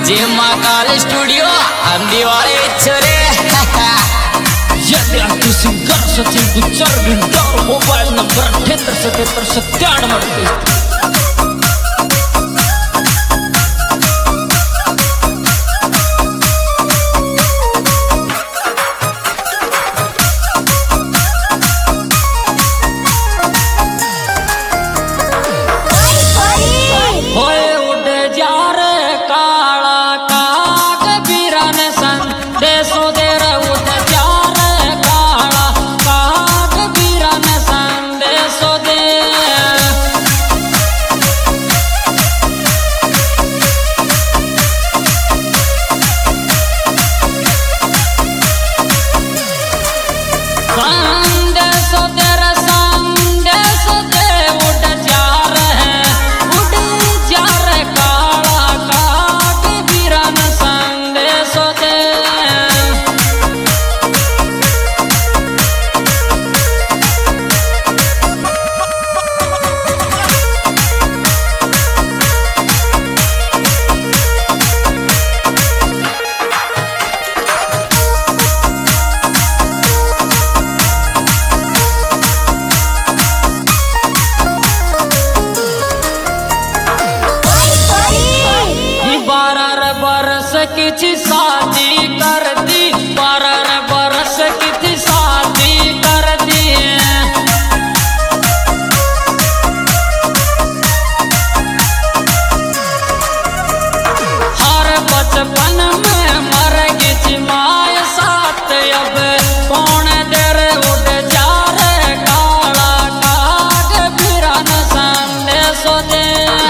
जे महाकाल स्टूडियो अंदीवाले चरे यदि तू singer Sachin Gujjar Binder mobile number 787797 किछि शादी कर दी 12 बरस किछि शादी कर दी हर बचपन में मर गिछि माय साथ अब कौन देर उठ जा रे काला काग बिरन संदेश दे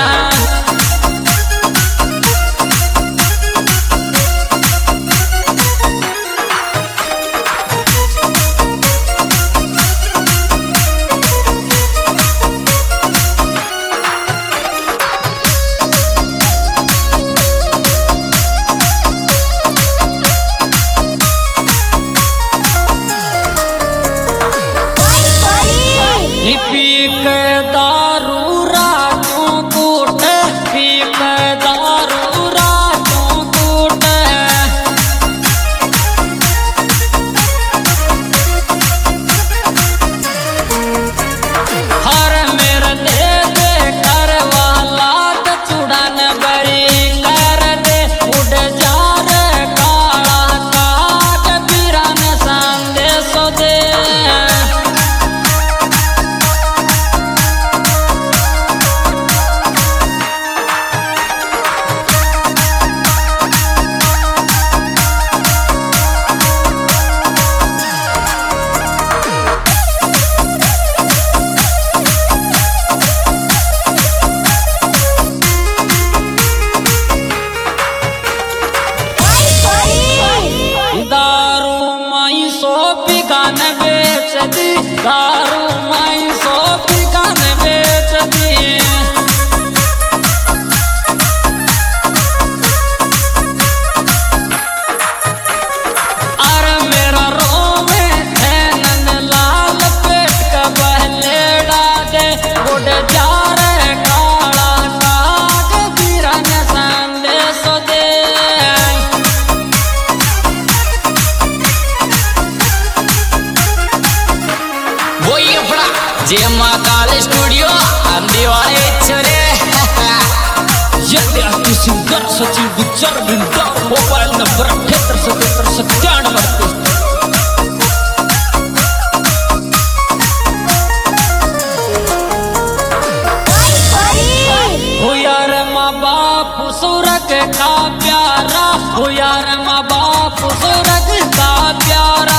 दारू माई सो बिकान बेच दी अरे मेरा रोवे है नन लाल पेट का बहले डाले उड़ जा रे काला काग बिरन संदेश दे जे महाकाल स्टूडियो अंदीवाले चरे यदि तू singer Sachin Gujjar Binder mobile number 787797 हो यार माँ बाप सुरग का प्यारा हो यार माँ बाप सुरग का प्यारा